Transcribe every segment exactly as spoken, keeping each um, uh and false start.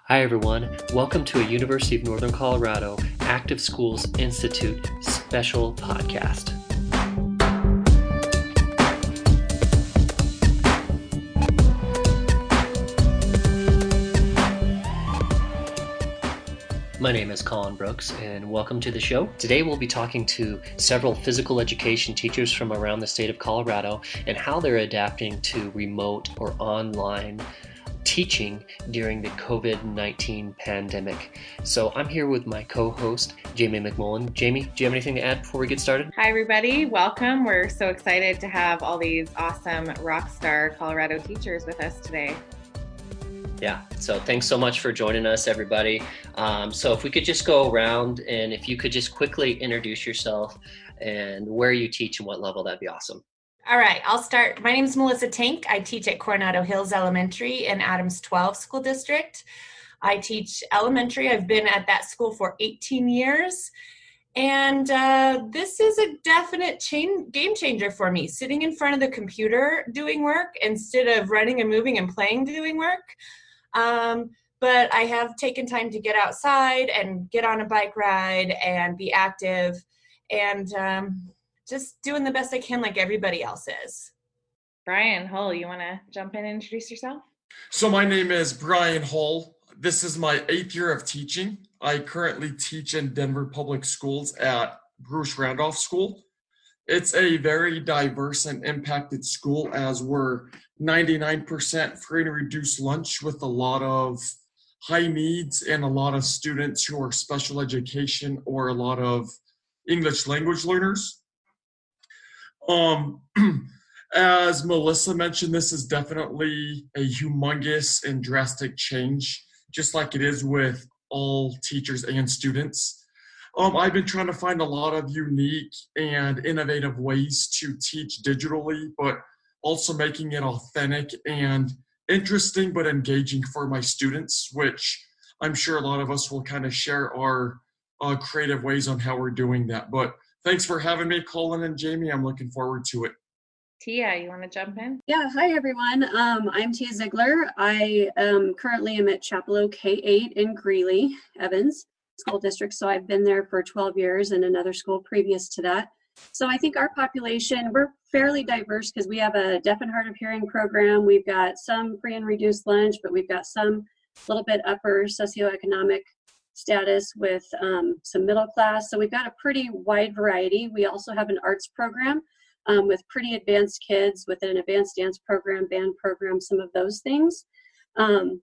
Hi everyone, welcome to a University of Northern Colorado Active Schools Institute special podcast. My name is Colin Brooks and welcome to the show. Today we'll be talking to several physical education teachers from around the state of Colorado and how they're adapting to remote or online teaching during the COVID nineteen pandemic. So I'm here with my co-host, Jamie McMullen. Jamie, do you have anything to add before we get started? Hi, everybody. Welcome. We're so excited to have all these awesome rock star Colorado teachers with us today. Yeah, so thanks so much for joining us, everybody. Um, so if we could just go around and if you could just quickly introduce yourself and where you teach and what level, that'd be awesome. All right, I'll start. My name is Melissa Tank. I teach at Coronado Hills Elementary in Adams twelve School District. I teach elementary. I've been at that school for eighteen years. And uh, this is a definite chain, game changer for me, sitting in front of the computer doing work instead of running and moving and playing doing work. Um, but I have taken time to get outside and get on a bike ride and be active and um, just doing the best I can like everybody else is. Brian Hull, you want to jump in and introduce yourself? So my name is Brian Hull. This is my eighth year of teaching. I currently teach in Denver Public Schools at Bruce Randolph School. It's a very diverse and impacted school as we're ninety-nine percent free and reduced lunch with a lot of high needs and a lot of students who are special education or a lot of English language learners. Um, as Melissa mentioned, this is definitely a humongous and drastic change, just like it is with all teachers and students. Um, I've been trying to find a lot of unique and innovative ways to teach digitally, but also making it authentic and interesting but engaging for my students, which I'm sure a lot of us will kind of share our uh, creative ways on how we're doing that. But thanks for having me, Colin and Jamie. I'm looking forward to it. Tia, you want to jump in? Yeah, hi everyone. Um, I'm Tia Ziegler. I um, currently am at Chapel K eight in Greeley, Evans School District. So I've been there for twelve years in another school previous to that. So I think our population, we're fairly diverse because we have a deaf and hard of hearing program. We've got some free and reduced lunch, but we've got some little bit upper socioeconomic status with um, some middle class. So we've got a pretty wide variety. We also have an arts program um, with pretty advanced kids with an advanced dance program, band program, some of those things. Um,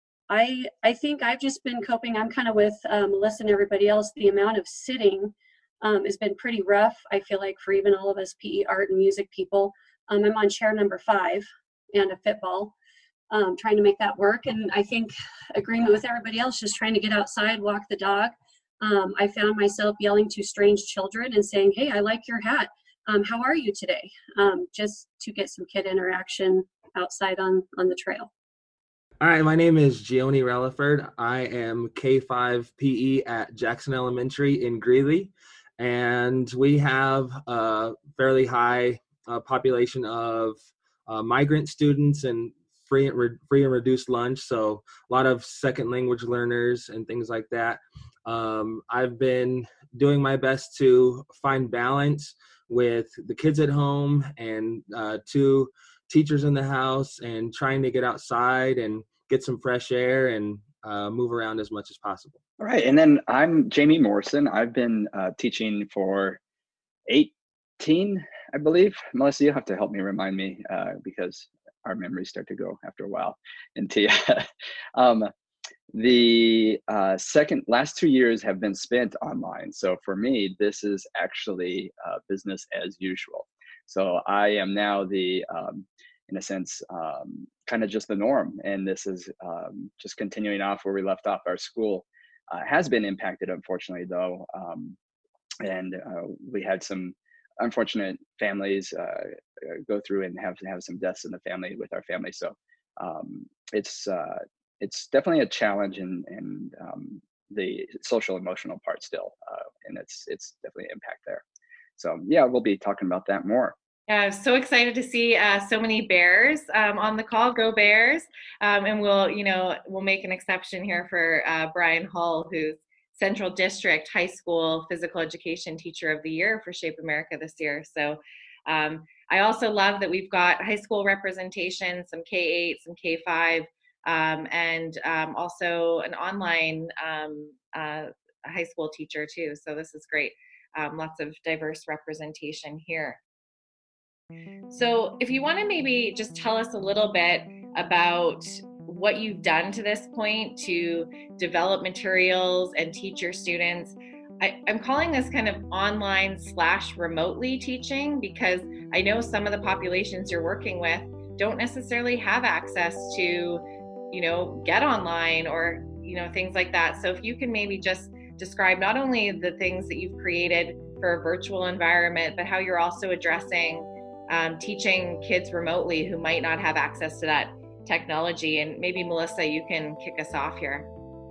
I, I think I've just been coping. I'm kind of with uh, Melissa and everybody else. The amount of sitting um, has been pretty rough, I feel like, for even all of us P E, art, and music people. Um, I'm on chair number five and a fitball, um, trying to make that work. And I think agreement with everybody else, just trying to get outside, walk the dog. Um, I found myself yelling to strange children and saying, hey, I like your hat. Um, how are you today? Um, just to get some kid interaction outside on, on the trail. All right, my name is Gioni Relaford. I am K five P E at Jackson Elementary in Greeley, and we have a fairly high uh, population of uh, migrant students and free and, re- free and reduced lunch, so a lot of second language learners and things like that. Um, I've been doing my best to find balance with the kids at home and uh, two teachers in the house and trying to get outside and get some fresh air and uh, move around as much as possible. All right, and then I'm Jamie Morrison. I've been uh, teaching for eighteen, I believe. Melissa, you'll have to help me remind me uh, because our memories start to go after a while. And Tia, um, the uh, second last two years have been spent online. So for me, this is actually uh, business as usual. So I am now the um, in a sense, um, kind of just the norm. And this is um, just continuing off where we left off. Our school uh, has been impacted, unfortunately, though. Um, and uh, we had some unfortunate families uh, go through and have have some deaths in the family with our family. So um, it's uh, it's definitely a challenge in, in um, the social emotional part still. Uh, and it's, it's definitely an impact there. So yeah, we'll be talking about that more. Yeah, I'm so excited to see uh, so many Bears um, on the call. Go Bears! Um, and we'll, you know, we'll make an exception here for uh, Brian Hull, who's Central District High School Physical Education Teacher of the Year for Shape America this year. So um, I also love that we've got high school representation, some K eight, some K five, um, and um, also an online um, uh, high school teacher too. So this is great. Um, lots of diverse representation here. So if you want to maybe just tell us a little bit about what you've done to this point to develop materials and teach your students. I, I'm calling this kind of online slash remotely teaching because I know some of the populations you're working with don't necessarily have access to, you know, get online or, you know, things like that. So if you can maybe just describe not only the things that you've created for a virtual environment, but how you're also addressing Um, teaching kids remotely who might not have access to that technology. And maybe Melissa, you can kick us off here.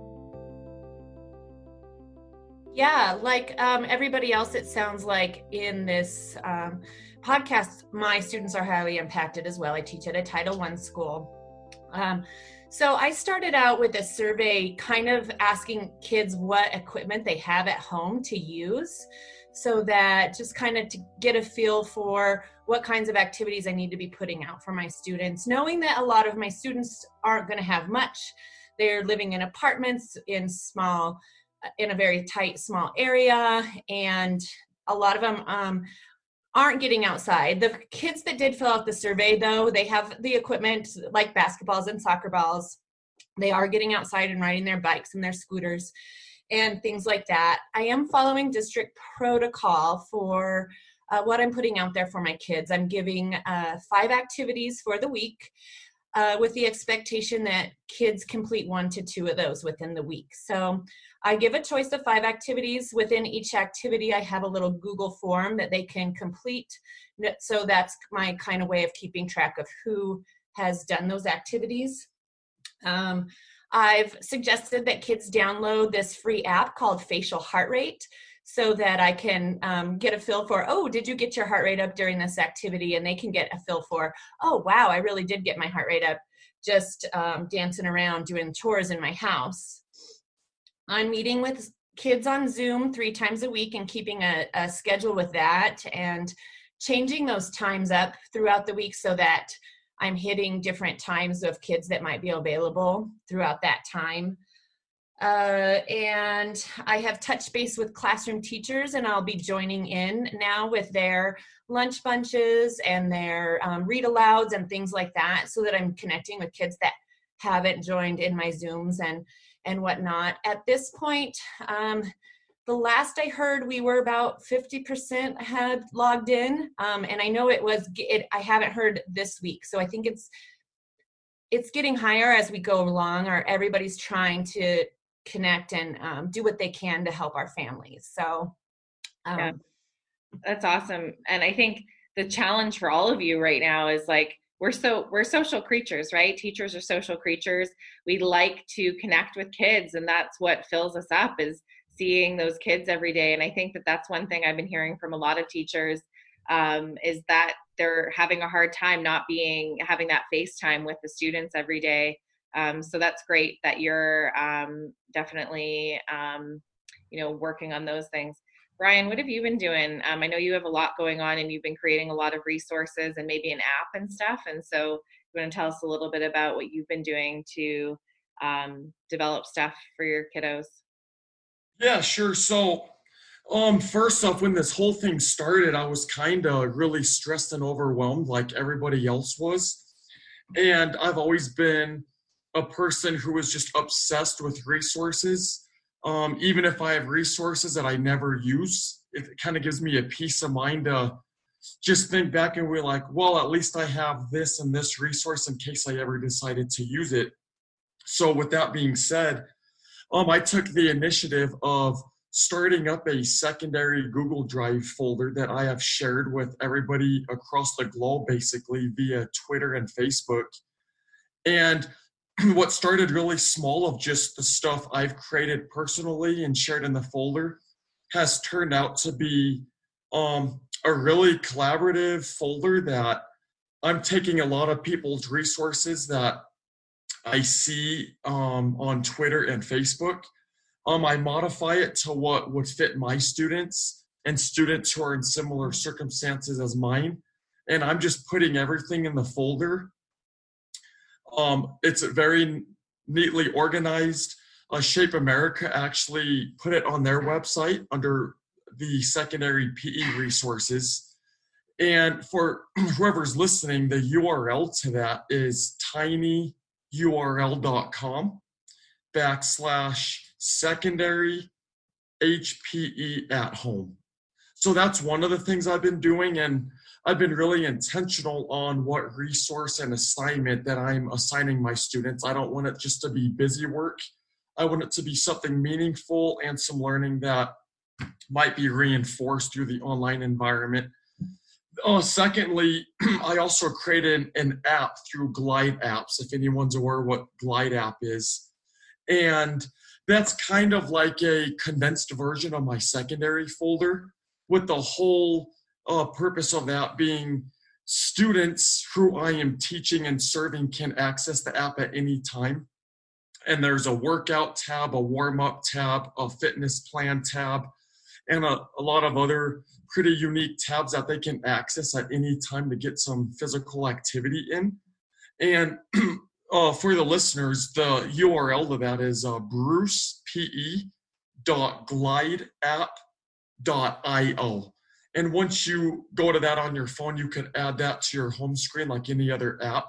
Yeah, like um, everybody else, it sounds like in this um, podcast, my students are highly impacted as well. I teach at a Title one school. Um, so I started out with a survey kind of asking kids what equipment they have at home to use, so that just kind of to get a feel for what kinds of activities I need to be putting out for my students, knowing that a lot of my students aren't going to have much. They're living in apartments in small, in a very tight, small area, and a lot of them um, aren't getting outside. The kids that did fill out the survey, though, they have the equipment like basketballs and soccer balls. They are getting outside and riding their bikes and their scooters and things like that. I am following district protocol for uh, what I'm putting out there for my kids. I'm giving uh, five activities for the week uh, with the expectation that kids complete one to two of those within the week. So I give a choice of five activities. Within each activity, I have a little Google form that they can complete. So that's my kind of way of keeping track of who has done those activities. Um, I've suggested that kids download this free app called Facial Heart Rate so that I can um, get a feel for, oh, did you get your heart rate up during this activity? And they can get a feel for, oh, wow, I really did get my heart rate up just um, dancing around doing chores in my house. I'm meeting with kids on Zoom three times a week and keeping a, a schedule with that and changing those times up throughout the week so that I'm hitting different times of kids that might be available throughout that time. Uh, and I have touched base with classroom teachers, and I'll be joining in now with their lunch bunches and their um, read alouds and things like that, so that I'm connecting with kids that haven't joined in my Zooms and, and whatnot. At this point, um, the last I heard, we were about fifty percent had logged in, um, and I know it was, it, I haven't heard this week, so I think it's it's getting higher as we go along, or everybody's trying to connect and um, do what they can to help our families. So um, yeah, that's awesome. And I think the challenge for all of you right now is like, we're so we're social creatures, right? Teachers are social creatures. We like to connect with kids, and that's what fills us up, is seeing those kids every day. And I think that that's one thing I've been hearing from a lot of teachers, um, is that they're having a hard time not being, having that FaceTime with the students every day. Um, so that's great that you're um, definitely, um, you know, working on those things. Brian, what have you been doing? Um, I know you have a lot going on and you've been creating a lot of resources and maybe an app and stuff. And so you want to tell us a little bit about what you've been doing to um, develop stuff for your kiddos? Yeah, sure. So um, first off, when this whole thing started, I was kind of really stressed and overwhelmed like everybody else was. And I've always been a person who is just obsessed with resources. Um, even if I have resources that I never use, it kind of gives me a peace of mind to just think back and we're like, well, at least I have this and this resource in case I ever decided to use it. So with that being said, um, I took the initiative of starting up a secondary Google Drive folder that I have shared with everybody across the globe, basically via Twitter and Facebook. And what started really small of just the stuff I've created personally and shared in the folder has turned out to be um, a really collaborative folder that I'm taking a lot of people's resources that I see um, on Twitter and Facebook. Um, I modify it to what would fit my students and students who are in similar circumstances as mine. And I'm just putting everything in the folder. Um, it's very neatly organized. Uh, Shape America actually put it on their website under the secondary P E resources. And for whoever's listening, the U R L to that is tinyurl dot com backslash secondary H P E at home. So that's one of the things I've been doing, and I've been really intentional on what resource and assignment that I'm assigning my students. I don't want it just to be busy work. I want it to be something meaningful and some learning that might be reinforced through the online environment. Uh, secondly, I also created an app through Glide Apps, if anyone's aware what Glide App is. And that's kind of like a condensed version of my secondary folder, with the whole uh, purpose of that being students who I am teaching and serving can access the app at any time. And there's a workout tab, a warm-up tab, a fitness plan tab, and a, a lot of other pretty unique tabs that they can access at any time to get some physical activity in. And uh, for the listeners, the U R L to that is uh, bruce p e dot glide app dot i o. And once you go to that on your phone, you can add that to your home screen like any other app.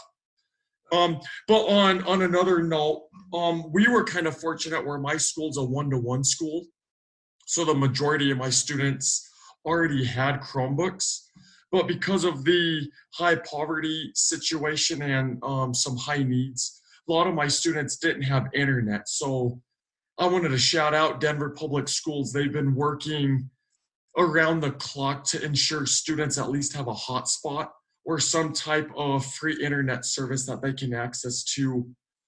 Um, but on, on another note, um, we were kind of fortunate where my school's a one-to-one school. So the majority of my students already had Chromebooks. But because of the high poverty situation and um, some high needs, a lot of my students didn't have internet. So I wanted to shout out Denver Public Schools. They've been working around the clock to ensure students at least have a hotspot or some type of free internet service that they can access to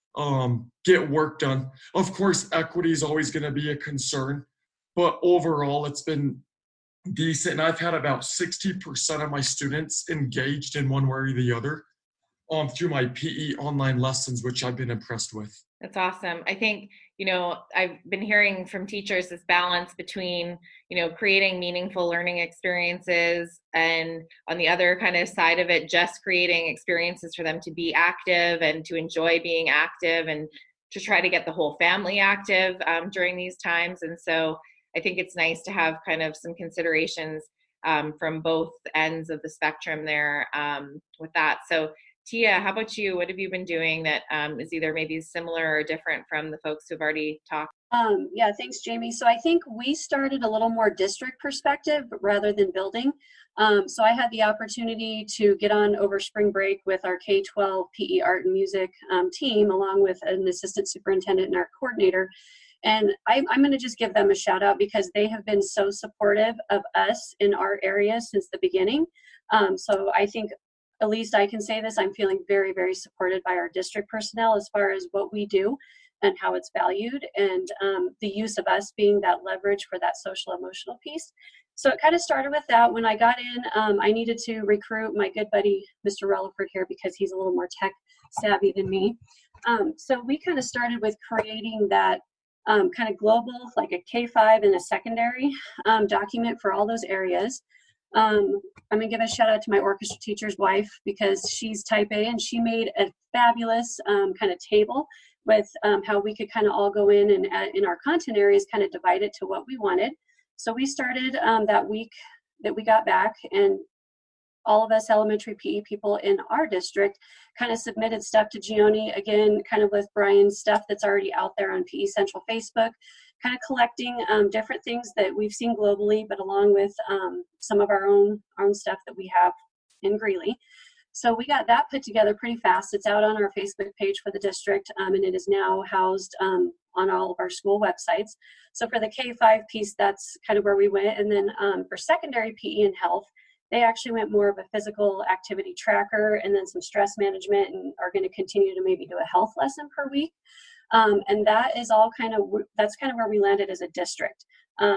um, get work done. Of course, equity is always going to be a concern, but overall it's been decent. And I've had about sixty percent of my students engaged in one way or the other um, through my P E online lessons, which I've been impressed with. That's awesome. I think, you know, I've been hearing from teachers this balance between, you know, creating meaningful learning experiences and on the other kind of side of it, just creating experiences for them to be active and to enjoy being active and to try to get the whole family active um, during these times. And so I think it's nice to have kind of some considerations um, from both ends of the spectrum there um, with that. So Tia, how about you? What have you been doing that um, is either maybe similar or different from the folks who've already talked? Um, yeah, thanks, Jamie. So I think we started a little more district perspective rather than building. Um, so I had the opportunity to get on over spring break with our K twelve P E art and music um, team, along with an assistant superintendent and our coordinator. And I, I'm going to just give them a shout out because they have been so supportive of us in our area since the beginning. Um, so I think at least I can say this, I'm feeling very, very supported by our district personnel as far as what we do and how it's valued, and um, the use of us being that leverage for that social emotional piece. So it kind of started with that. When I got in, um, I needed to recruit my good buddy, Mister Relaford here, because he's a little more tech savvy than me. Um, so we kind of started with creating that um, kind of global, like a K five and a secondary um, document for all those areas. Um, I'm gonna give a shout out to my orchestra teacher's wife because she's type A and she made a fabulous um, kind of table with um, how we could kind of all go in and uh, in our content areas kind of divide it to what we wanted. So we started um, that week that we got back, and all of us elementary P E people in our district kind of submitted stuff to Gioni, again, kind of with Brian's stuff that's already out there on P E Central Facebook, kind of collecting um, different things that we've seen globally, but along with um, some of our own, our own stuff that we have in Greeley. So we got that put together pretty fast. It's out on our Facebook page for the district, um, and it is now housed um, on all of our school websites. So for the K five piece, that's kind of where we went. And then um, for secondary P E and health, they actually went more of a physical activity tracker and then some stress management, and are going to continue to maybe do a health lesson per week. Um, and that is all kind of, that's kind of where we landed as a district. Um,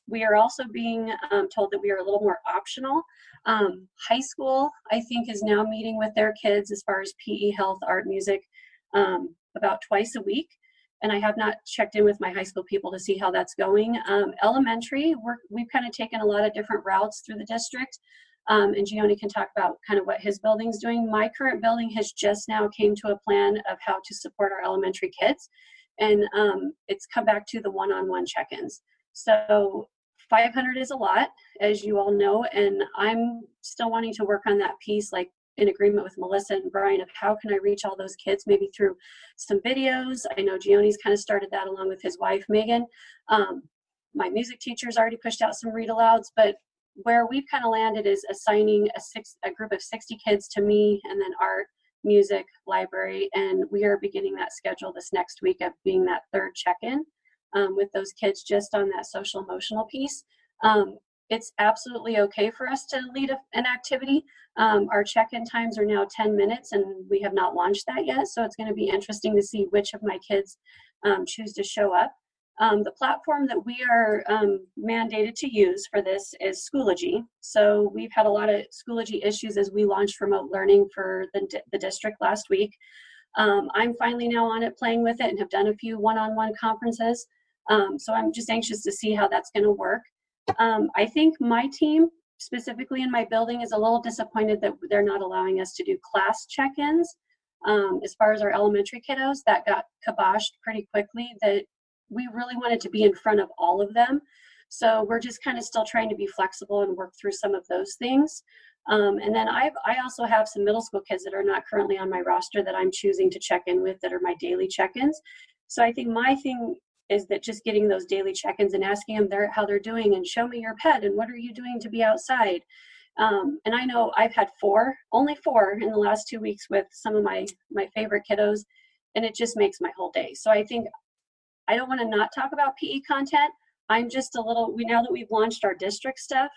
we are also being um, told that we are a little more optional. Um, high school, I think, is now meeting with their kids as far as P E, health, art, music, um, about twice a week. And I have not checked in with my high school people to see how that's going. Um, elementary, we're, we've kind of taken a lot of different routes through the district. Um, and Gioni can talk about kind of what his building's doing. My current building has just now came to a plan of how to support our elementary kids. And um, it's come back to the one-on-one check-ins. So five hundred is a lot, as you all know, and I'm still wanting to work on that piece, like in agreement with Melissa and Brian, of how can I reach all those kids, maybe through some videos. I know Gioni's kind of started that along with his wife, Megan. Um, my music teacher's already pushed out some read alouds, but where we've kind of landed is assigning a six a group of sixty kids to me, and then art, music, library, and we are beginning that schedule this next week of being that third check-in um, with those kids just on that social emotional piece. Um, it's absolutely okay for us to lead a, an activity. Um, our check-in times are now ten minutes, and we have not launched that yet, so it's going to be interesting to see which of my kids um, choose to show up. Um, the platform that we are um, mandated to use for this is Schoology. So we've had a lot of Schoology issues as we launched remote learning for the, the district last week. Um, I'm finally now on it, playing with it, and have done a few one-on-one conferences. Um, so I'm just anxious to see how that's going to work. Um, I think my team, specifically in my building, is a little disappointed that they're not allowing us to do class check-ins. Um, as far as our elementary kiddos, that got kiboshed pretty quickly. That we really wanted to be in front of all of them. So we're just kind of still trying to be flexible and work through some of those things. Um, and then I've, I also have some middle school kids that are not currently on my roster that I'm choosing to check in with that are my daily check-ins. So I think my thing is that just getting those daily check-ins and asking them their, how they're doing, and show me your pet and what are you doing to be outside. Um, and I know I've had four, only four in the last two weeks with some of my, my favorite kiddos, and it just makes my whole day. So I think I don't want to not talk about P E content. I'm just a little, we now that we've launched our district stuff,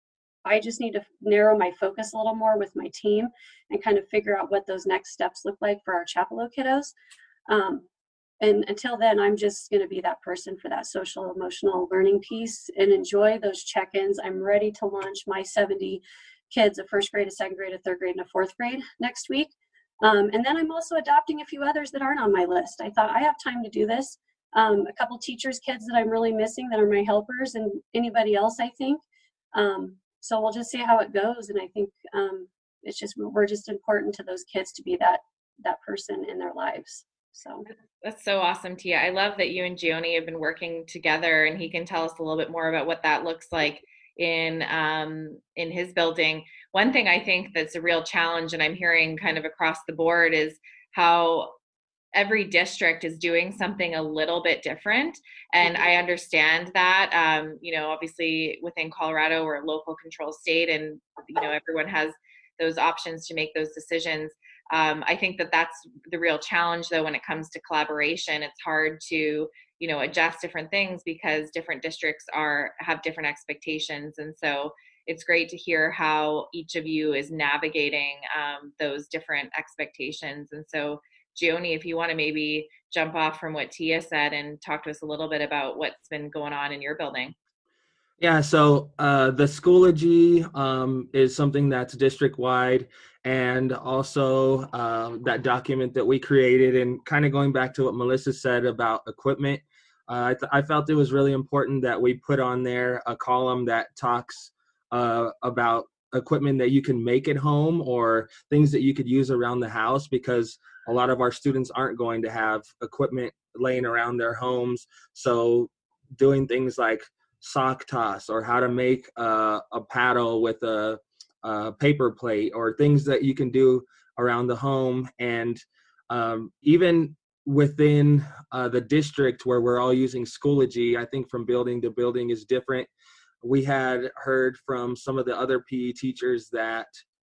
I just need to narrow my focus a little more with my team and kind of figure out what those next steps look like for our Chapelo kiddos. Um, and until then, I'm just going to be that person for that social emotional learning piece and enjoy those check-ins. I'm ready to launch my seventy kids, a first grade, a second grade, a third grade, and a fourth grade next week. Um, and then I'm also adopting a few others that aren't on my list. I thought I have time to do this. Um, a couple teachers' kids that I'm really missing that are my helpers, and anybody else, I think. Um, so we'll just see how it goes. And I think um, it's just, we're just important to those kids to be that that person in their lives. So that's so awesome, Tia. I love that you and Gioni have been working together, and he can tell us a little bit more about what that looks like in um, in his building. One thing I think that's a real challenge, and I'm hearing kind of across the board, is how every district is doing something a little bit different. And I understand that, um, you know, obviously within Colorado, we're a local control state, and, you know, everyone has those options to make those decisions. Um, I think that that's the real challenge, though, when it comes to collaboration. It's hard to, you know, adjust different things because different districts are have different expectations. And so it's great to hear how each of you is navigating um, those different expectations. And so Gioni, if you want to maybe jump off from what Tia said and talk to us a little bit about what's been going on in your building. Yeah, so uh, the Schoology um, is something that's district-wide, and also uh, that document that we created, and kind of going back to what Melissa said about equipment, uh, I, th- I felt it was really important that we put on there a column that talks uh, about equipment that you can make at home or things that you could use around the house, because a lot of our students aren't going to have equipment laying around their homes. So doing things like sock toss, or how to make uh, a paddle with a, a paper plate, or things that you can do around the home. And um, even within uh, the district where we're all using Schoology, I think from building to building is different. We had heard from some of the other P E teachers that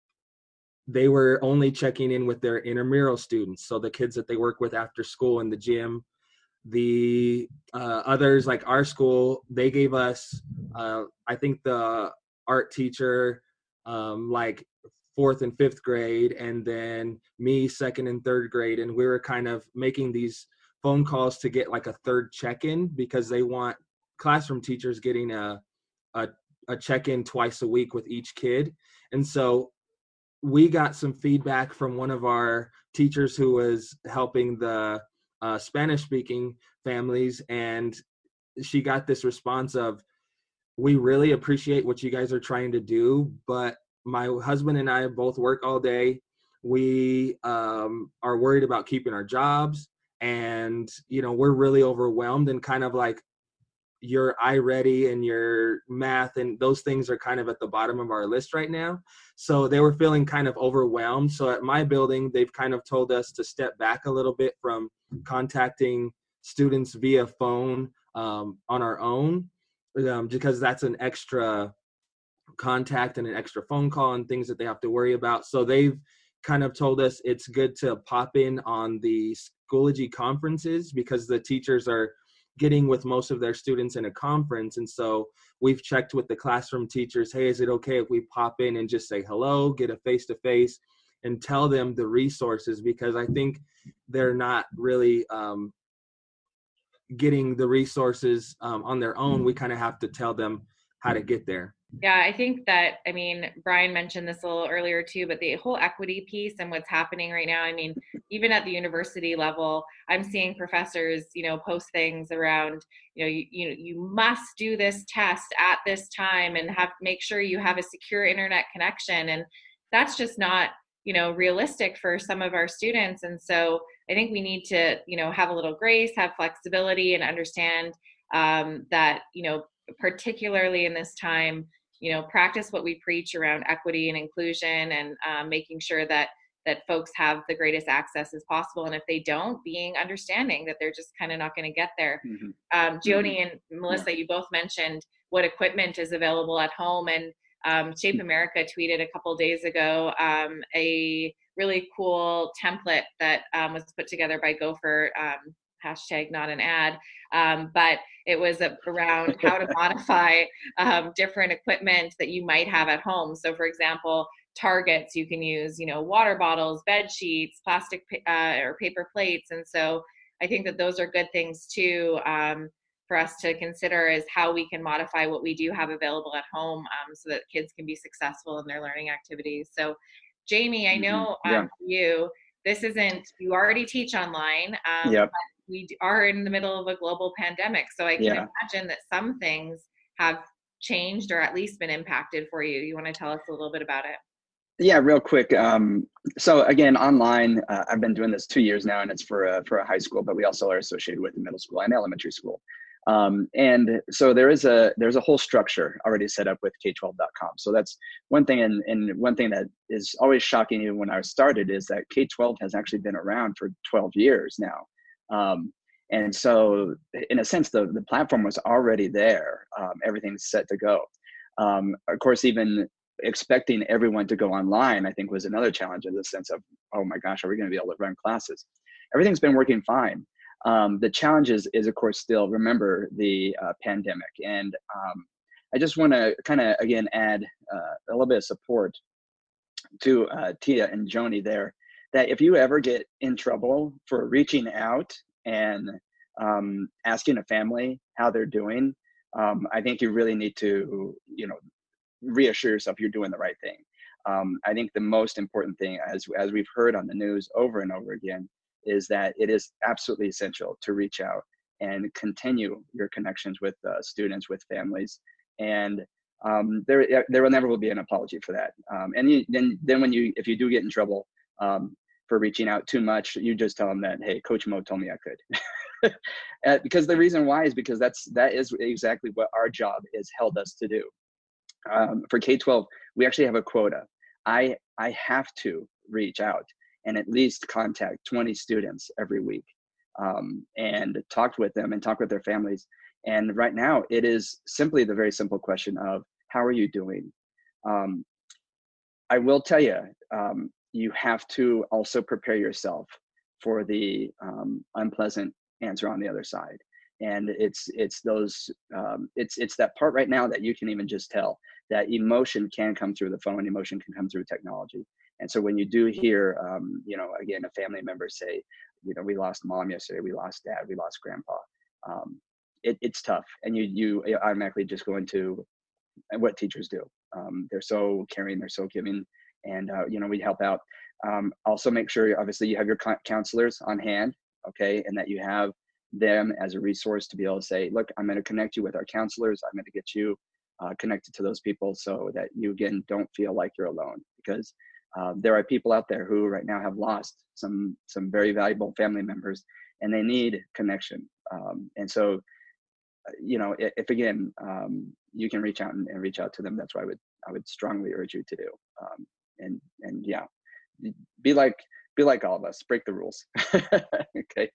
they were only checking in with their intramural students, so the kids that they work with after school in the gym. The uh, others, like our school, they gave us, uh, I think the art teacher, um, like fourth and fifth grade, and then me second and third grade. And we were kind of making these phone calls to get like a third check-in, because they want classroom teachers getting a, a, a check-in twice a week with each kid. And so we got some feedback from one of our teachers who was helping the uh, Spanish speaking families. And she got this response of, we really appreciate what you guys are trying to do, but my husband and I both work all day. We um, are worried about keeping our jobs, and, you know, we're really overwhelmed, and kind of like your iReady and your math and those things are kind of at the bottom of our list right now. So they were feeling kind of overwhelmed. So at my building, they've kind of told us to step back a little bit from contacting students via phone um, on our own, um, because that's an extra contact and an extra phone call and things that they have to worry about. So they've kind of told us it's good to pop in on the Schoology conferences, because the teachers are getting with most of their students in a conference. And so we've checked with the classroom teachers, hey, is it okay if we pop in and just say hello, get a face-to-face, and tell them the resources? Because I think they're not really um, getting the resources um, on their own. We kind of have to tell them how to get there. Yeah, I think that, I mean, Brian mentioned this a little earlier too, but the whole equity piece and what's happening right now, I mean, even at the university level, I'm seeing professors, you know, post things around, you know, you, you, you must do this test at this time and have, make sure you have a secure internet connection. And that's just not, you know, realistic for some of our students. And so I think we need to, you know, have a little grace, have flexibility, and understand um, that, you know, particularly in this time, you know, practice what we preach around equity and inclusion, and um, making sure that that folks have the greatest access as possible. And if they don't, being understanding that they're just kind of not going to get there. Mm-hmm. Um, Gioni mm-hmm. and Melissa, yeah. you both mentioned what equipment is available at home. And um, Shape America tweeted a couple days ago um, a really cool template that um, was put together by Gopher, um, hashtag not an ad, um, but it was a, around how to modify um, different equipment that you might have at home. So for example, targets, you can use, you know, water bottles, bed sheets, plastic uh, or paper plates. And so I think that those are good things too um, for us to consider, is how we can modify what we do have available at home um, so that kids can be successful in their learning activities. So Jamie, I know mm-hmm. yeah. um, for you, this isn't, you already teach online, um, yep. but we are in the middle of a global pandemic. So I can yeah. imagine that some things have changed or at least been impacted for you. You want to tell us a little bit about it? Yeah, real quick. Um, so again, online, uh, I've been doing this two years now, and it's for a, for a high school, but we also are associated with the middle school and elementary school. Um, and so there is a, there's a whole structure already set up with K twelve dot com. So that's one thing. And, and one thing that is always shocking even when I started is that K twelve has actually been around for twelve years now. Um, and so in a sense, the, the platform was already there. Um, everything's set to go. Um, of course, even expecting everyone to go online, I think, was another challenge, in the sense of, oh my gosh, are we going to be able to run classes? Everything's been working fine. Um, the challenge is, is, of course, still, remember the uh, pandemic. And um, I just want to kind of, again, add uh, a little bit of support to uh, Tia and Gioni there, that if you ever get in trouble for reaching out and um, asking a family how they're doing, um, I think you really need to, you know, reassure yourself you're doing the right thing. Um, I think the most important thing, as as we've heard on the news over and over again, is that it is absolutely essential to reach out and continue your connections with uh, students, with families, and um, there there will never will be an apology for that. Um, and you, then then when you if you do get in trouble um, for reaching out too much, you just tell them that, hey, Coach Mo told me I could. uh, because the reason why is because that's that is exactly what our job is held us to do. Um, for K twelve, we actually have a quota. I I have to reach out and at least contact twenty students every week um, and talk with them and talk with their families. And right now, it is simply the very simple question of, how are you doing? Um, I will tell you, um, you have to also prepare yourself for the um, unpleasant answer on the other side. And it's it's those um, it's it's that part right now that you can even just tell that emotion can come through the phone, emotion can come through technology. And so when you do hear, um, you know, again, a family member say, you know, we lost mom yesterday, we lost dad, we lost grandpa, um, it, it's tough, and you you automatically just go into and what teachers do. Um, they're so caring, they're so giving, and uh, you know, we help out. Um, also make sure, obviously, you have your counselors on hand, okay, and that you have them as a resource to be able to say, look, I'm going to connect you with our counselors. I'm going to get you uh, connected to those people so that you, again, don't feel like you're alone, because uh, there are people out there who right now have lost some some very valuable family members, and they need connection. Um, and so, you know, if, if again, um, you can reach out and, and reach out to them, that's what I would I would strongly urge you to do. Um, and and yeah, be like be like all of us, break the rules. Okay.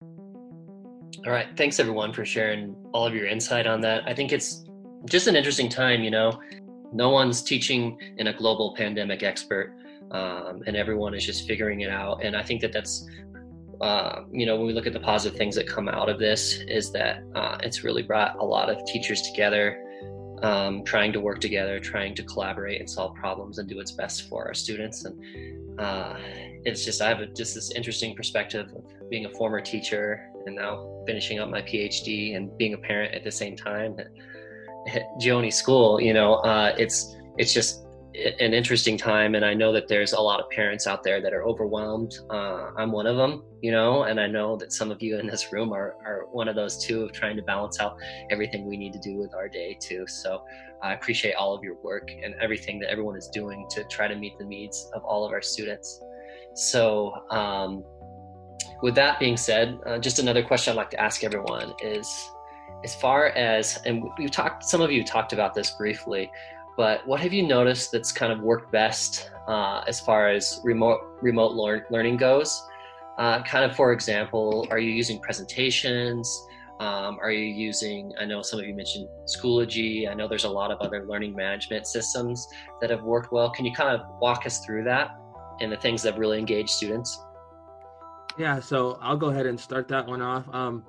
All right. Thanks everyone for sharing all of your insight on that. I think it's just an interesting time, you know, no one's teaching in a global pandemic expert, um, and everyone is just figuring it out. And I think that that's, uh, you know, when we look at the positive things that come out of this, is that uh, it's really brought a lot of teachers together, um, trying to work together, trying to collaborate and solve problems and do what's best for our students. And uh, it's just, I have a, just this interesting perspective of being a former teacher and now finishing up my PhD and being a parent at the same time at Gioni School. You know, uh, it's it's just an interesting time, and I know that there's a lot of parents out there that are overwhelmed. Uh, I'm one of them, you know, and I know that some of you in this room are, are one of those too, of trying to balance out everything we need to do with our day too. So I appreciate all of your work and everything that everyone is doing to try to meet the needs of all of our students. So um, with that being said, uh, just another question I'd like to ask everyone is, as far as, and we've talked, some of you talked about this briefly, but what have you noticed that's kind of worked best uh, as far as remote remote learn, learning goes? Uh, kind of, for example, are you using presentations? Um, are you using, I know some of you mentioned Schoology. I know there's a lot of other learning management systems that have worked well. Can you kind of walk us through that and the things that really engage students? Yeah, so I'll go ahead and start that one off. Um,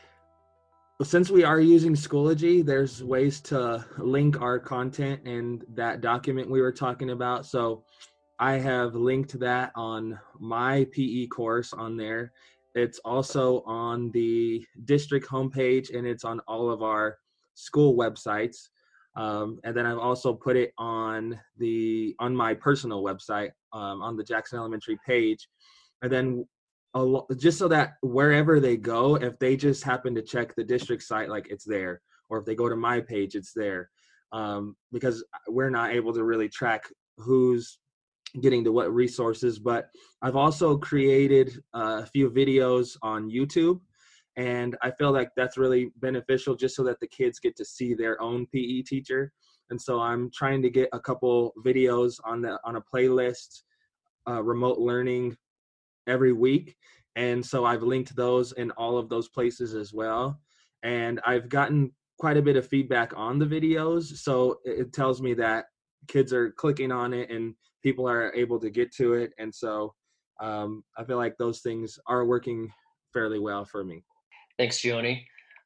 Since we are using Schoology, there's ways to link our content and that document we were talking about. So I have linked that on my P E course on there. It's also on the district homepage, and it's on all of our school websites. Um, and then I've also put it on the on my personal website, um, on the Jackson Elementary page. And then a lo- just so that wherever they go, if they just happen to check the district site, like, it's there, or if they go to my page, it's there, um, because we're not able to really track who's getting to what resources. But I've also created uh, a few videos on YouTube, and I feel like that's really beneficial, just so that the kids get to see their own P E teacher. And so I'm trying to get a couple videos on the on a playlist, uh, remote learning, every week. And so I've linked those in all of those places as well. And I've gotten quite a bit of feedback on the videos. So it tells me that kids are clicking on it and people are able to get to it. And so um, I feel like those things are working fairly well for me. Thanks, Gioni.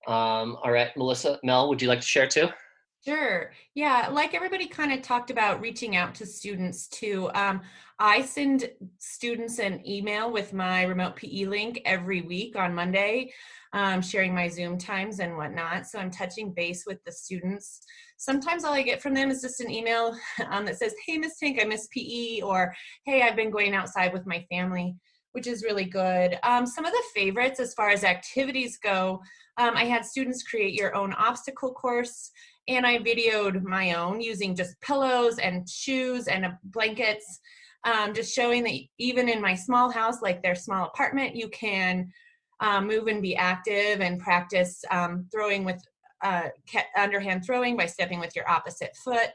Um, all right, Melissa, Mel, would you like to share too? Sure. Yeah, like everybody kind of talked about reaching out to students too. Um, I send students an email with my remote P E link every week on Monday, um, sharing my Zoom times and whatnot. So I'm touching base with the students. Sometimes all I get from them is just an email um, that says, hey, Miss Tank, I miss P E, or hey, I've been going outside with my family, which is really good. Um, some of the favorites as far as activities go, um, I had students create your own obstacle course, and I videoed my own using just pillows and shoes and blankets, um, just showing that even in my small house, like their small apartment, you can um, move and be active and practice um, throwing with uh, underhand throwing by stepping with your opposite foot.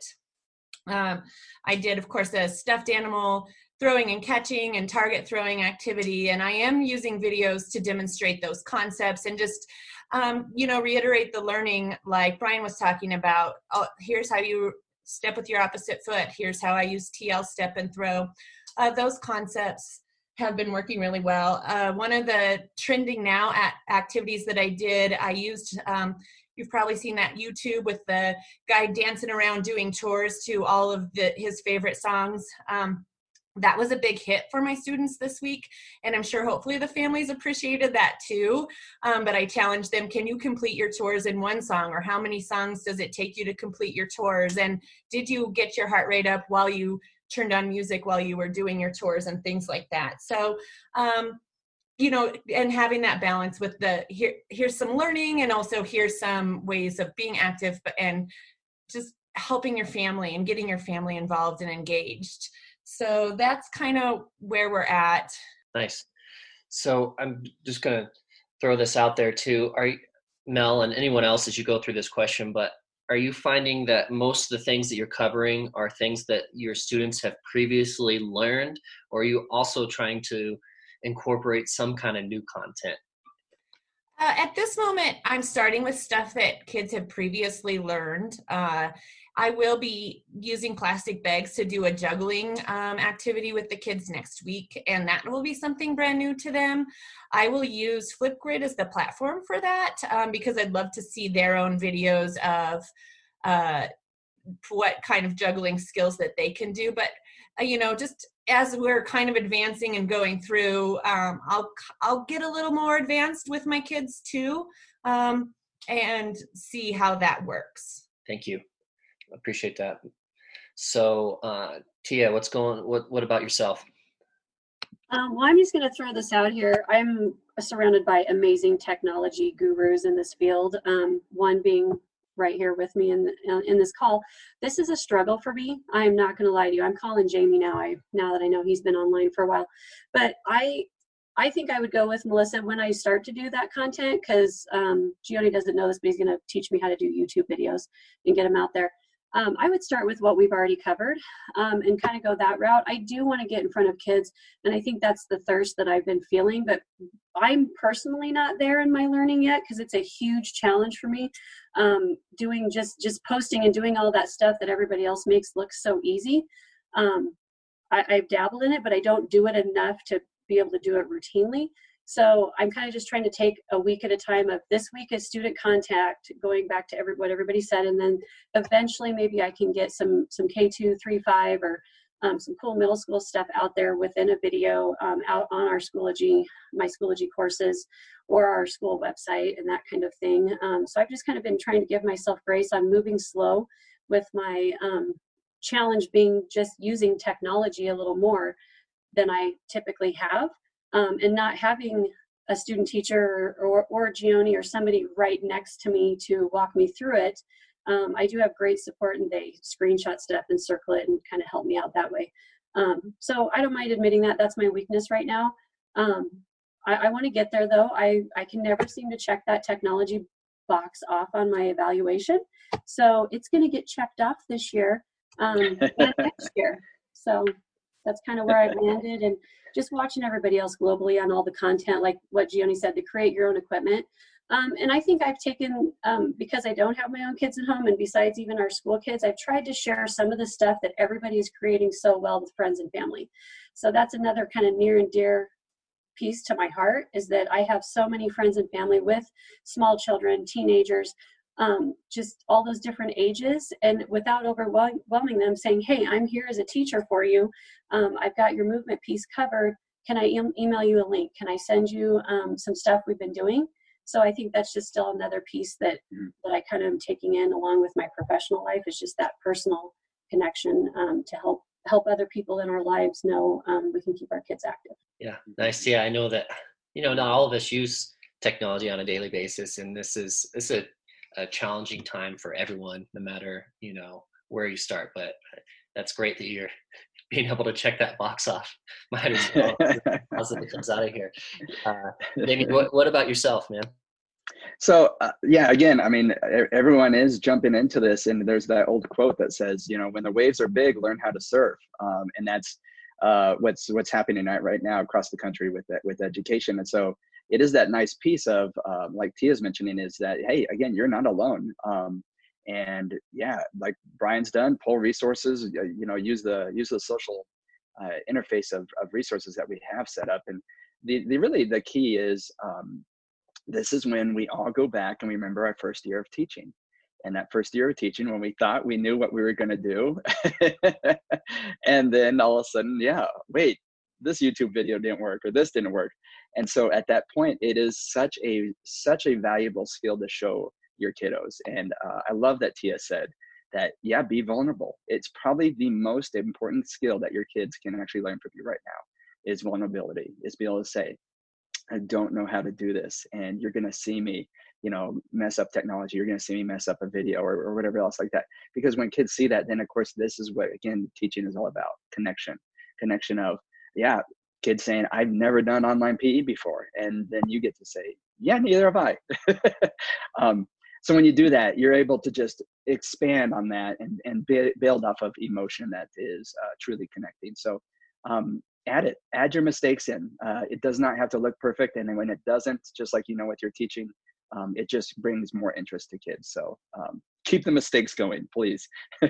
Um, I did, of course, a stuffed animal throwing and catching and target throwing activity, and I am using videos to demonstrate those concepts and just Um, you know, reiterate the learning like Brian was talking about. Oh, here's how you step with your opposite foot. Here's how I use T L, step and throw. Uh, those concepts have been working really well. Uh, one of the trending now at activities that I did, I used, um, you've probably seen that YouTube with the guy dancing around doing chores to all of the, his favorite songs. Um, that was a big hit for my students this week, and I'm sure hopefully the families appreciated that too. Um, but I challenged them, can you complete your tours in one song, or how many songs does it take you to complete your tours, and did you get your heart rate up while you turned on music while you were doing your tours, and things like that. So um, you know, and having that balance with the here here's some learning, and also here's some ways of being active, but and just helping your family and getting your family involved and engaged. So that's kind of where we're at. Nice. So I'm just going to throw this out there too. Are you, Mel, and anyone else as you go through this question, but are you finding that most of the things that you're covering are things that your students have previously learned, or are you also trying to incorporate some kind of new content? Uh, at this moment, I'm starting with stuff that kids have previously learned. Uh, I will be using plastic bags to do a juggling um, activity with the kids next week, and that will be something brand new to them. I will use Flipgrid as the platform for that um, because I'd love to see their own videos of uh, what kind of juggling skills that they can do. But, uh, you know, just as we're kind of advancing and going through, um, I'll I'll get a little more advanced with my kids too, um, and see how that works. Thank you. Appreciate that. So, uh, Tia, what's going? What What about yourself? Um, well, I'm just going to throw this out here. I'm surrounded by amazing technology gurus in this field. Um, one being right here with me in in this call. This is a struggle for me. I'm not going to lie to you. I'm calling Jamie now. I now that I know he's been online for a while, but I I think I would go with Melissa when I start to do that content, because um, Gioni doesn't know this, but he's going to teach me how to do YouTube videos and get them out there. Um, I would start with what we've already covered um, and kind of go that route. I do want to get in front of kids, and I think that's the thirst that I've been feeling, but I'm personally not there in my learning yet because it's a huge challenge for me. Um, doing just, just posting and doing all that stuff that everybody else makes look so easy. Um, I, I've dabbled in it, but I don't do it enough to be able to do it routinely. So I'm kind of just trying to take a week at a time of this week is student contact, going back to every, what everybody said, and then eventually maybe I can get some some K two, three, five, or um, some cool middle school stuff out there within a video um, out on our Schoology, my Schoology courses, or our school website and that kind of thing. Um, so I've just kind of been trying to give myself grace. I'm moving slow with my um, challenge being just using technology a little more than I typically have. Um, and not having a student teacher or, or Gioni or somebody right next to me to walk me through it. Um, I do have great support, and they screenshot stuff and circle it and kind of help me out that way. Um, so I don't mind admitting that that's my weakness right now. Um, I, I want to get there though. I, I can never seem to check that technology box off on my evaluation. So it's going to get checked off this year um, and next year. So that's kind of where I've landed, and just watching everybody else globally on all the content, like what Gioni said, to create your own equipment. Um, and I think I've taken, um, because I don't have my own kids at home, and besides even our school kids, I've tried to share some of the stuff that everybody is creating so well with friends and family. So that's another kind of near and dear piece to my heart, is that I have so many friends and family with small children, teenagers, um, just all those different ages, and without overwhelming them, saying, hey, I'm here as a teacher for you. Um, I've got your movement piece covered. Can I e email you a link? Can I send you um, some stuff we've been doing? So I think that's just still another piece that, that I kind of am taking in along with my professional life, is just that personal connection um, to help help other people in our lives know um, we can keep our kids active. Yeah, nice. Yeah, I know that, you know, not all of us use technology on a daily basis, and this is, this is a a challenging time for everyone, no matter, you know, where you start. But that's great that you're being able to check that box off. Might as well positive comes out of here. Uh, Jamie, what, what about yourself, man? So uh, yeah, again, I mean, everyone is jumping into this, and there's that old quote that says, you know, when the waves are big, learn how to surf. Um, and that's uh, what's what's happening right, right now across the country with that, with education. And so it is that nice piece of, um, like Tia's mentioning, is that, hey, again, you're not alone. Um, and yeah, like Brian's done, pull resources, you know, use the use the social uh, interface of, of resources that we have set up. And the, the really the key is, um, this is when we all go back and we remember our first year of teaching. in that first year of teaching when we thought we knew what we were going to do. And then all of a sudden, yeah, wait, this YouTube video didn't work, or this didn't work. And so at that point, it is such a such a valuable skill to show your kiddos. And uh, I love that Tia said that, yeah, be vulnerable. It's probably the most important skill that your kids can actually learn from you right now is vulnerability, is be able to say, I don't know how to do this. And you're going to see me, you know, mess up technology. You're going to see me mess up a video or, or whatever else like that. Because when kids see that, then of course, this is what, again, teaching is all about: connection, connection of, yeah, kids saying, I've never done online P E before. And then you get to say, yeah, neither have I. um, so when you do that, you're able to just expand on that and, and build off of emotion that is uh, truly connecting. So um, add it, add your mistakes in. Uh, it does not have to look perfect. And then when it doesn't, just like, you know, with your teaching, um, it just brings more interest to kids. So um, keep the mistakes going, please.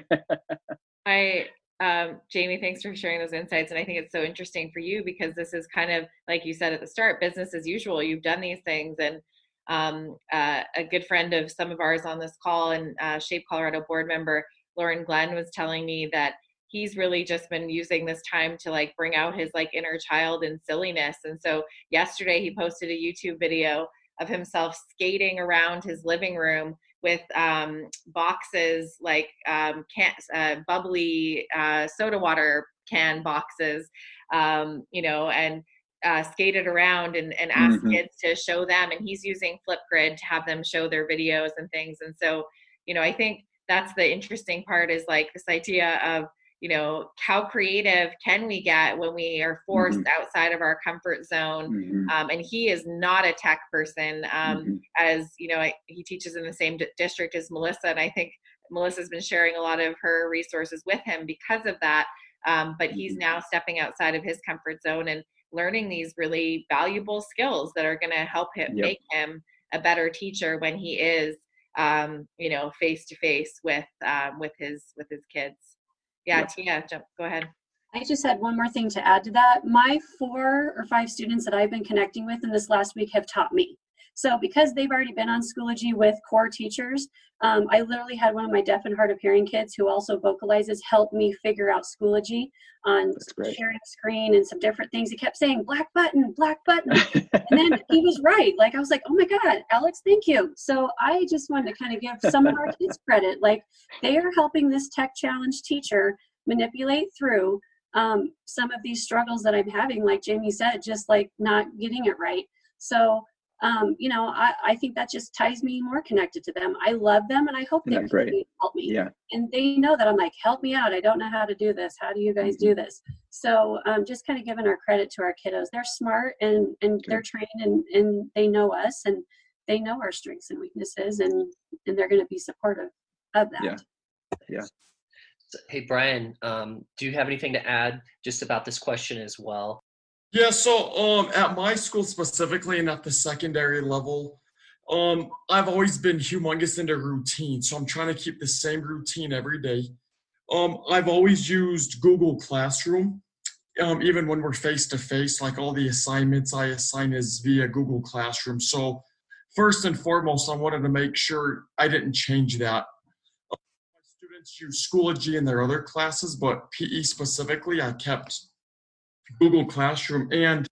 I, um, Jamie, thanks for sharing those insights. And I think it's so interesting for you because this is kind of, like you said at the start, business as usual. You've done these things. And um, uh, a good friend of some of ours on this call and uh, Shape Colorado board member, Lauren Glenn, was telling me that he's really just been using this time to like bring out his like inner child and silliness. And so yesterday he posted a YouTube video of himself skating around his living room with um, boxes, like um, can, uh, bubbly uh, soda water can boxes, um, you know, and uh, skated around and, and asked mm-hmm. kids to show them. And he's using Flipgrid to have them show their videos and things. And so, you know, I think that's the interesting part, is like this idea of, you know, how creative can we get when we are forced mm-hmm. outside of our comfort zone? Mm-hmm. Um, and he is not a tech person. Um, mm-hmm. As you know, I, he teaches in the same d- district as Melissa. And I think Melissa's been sharing a lot of her resources with him because of that. Um, but mm-hmm. he's now stepping outside of his comfort zone and learning these really valuable skills that are going to help him yep. make him a better teacher when he is, um, you know, face to face with um, with his with his kids. Yeah, yep. Tia, jump, go ahead. I just had one more thing to add to that. My four or five students that I've been connecting with in this last week have taught me. So because they've already been on Schoology with core teachers, um, I literally had one of my deaf and hard of hearing kids who also vocalizes help me figure out Schoology on sharing screen and some different things. He kept saying, black button, black button. And then he was right. Like, I was like, oh my God, Alex, thank you. So I just wanted to kind of give some of our kids credit. Like, they are helping this tech challenge teacher manipulate through um, some of these struggles that I'm having, like Jamie said, just like not getting it right. So Um, you know, I, I think that just ties me more connected to them. I love them, and I hope they really help me. Yeah. And they know that I'm like, help me out. I don't know how to do this. How do you guys mm-hmm. do this? So um, just kind of giving our credit to our kiddos. They're smart and, and okay. they're trained and, and they know us and they know our strengths and weaknesses, and, and they're going to be supportive of that. Yeah. Yeah. Hey, Brian, um, do you have anything to add just about this question as well? Yeah, so um, at my school specifically and at the secondary level, um, I've always been humongous into routine. So I'm trying to keep the same routine every day. Um, I've always used Google Classroom, um, even when we're face-to-face, like all the assignments I assign is via Google Classroom. So first and foremost, I wanted to make sure I didn't change that. Um, my students use Schoology in their other classes, but P E specifically, I kept Google Classroom. And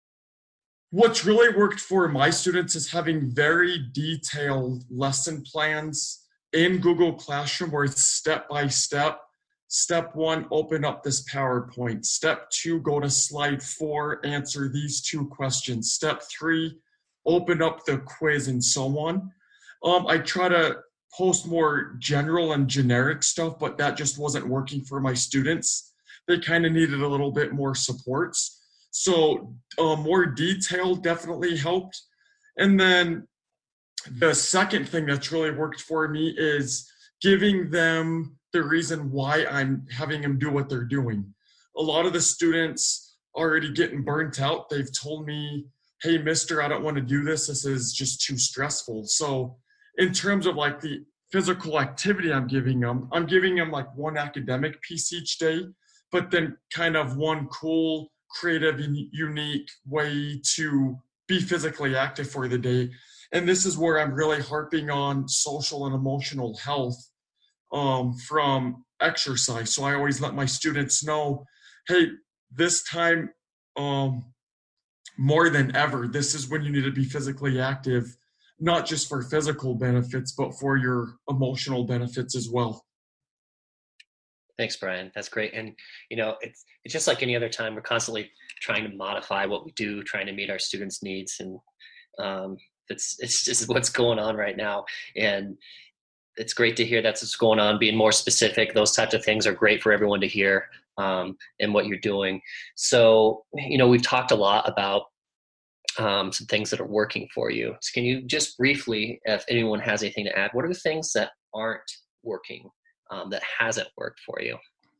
what's really worked for my students is having very detailed lesson plans in Google Classroom where it's step by step. Step one, open up this PowerPoint. Step two, go to slide four, answer these two questions. Step three, open up the quiz, and so on. Um, I try to post more general and generic stuff, but that just wasn't working for my students. They kind of needed a little bit more supports. So uh, more detail definitely helped. And then the second thing that's really worked for me is giving them the reason why I'm having them do what they're doing. A lot of the students are already getting burnt out. They've told me, hey, mister, I don't want to do this. This is just too stressful. So in terms of like the physical activity I'm giving them, I'm giving them like one academic piece each day, but then kind of one cool, creative, and unique way to be physically active for the day. And this is where I'm really harping on social and emotional health um, from exercise. So I always let my students know, hey, this time um, more than ever, this is when you need to be physically active, not just for physical benefits, but for your emotional benefits as well. Thanks, Brian. That's great. And, you know, it's it's just like any other time. We're constantly trying to modify what we do, trying to meet our students' needs. And um, it's, it's just what's going on right now. And it's great to hear that's what's going on, being more specific. Those types of things are great for everyone to hear um, and what you're doing. So, you know, we've talked a lot about um, some things that are working for you. So can you just briefly, if anyone has anything to add, what are the things that aren't working, um, that hasn't worked for you?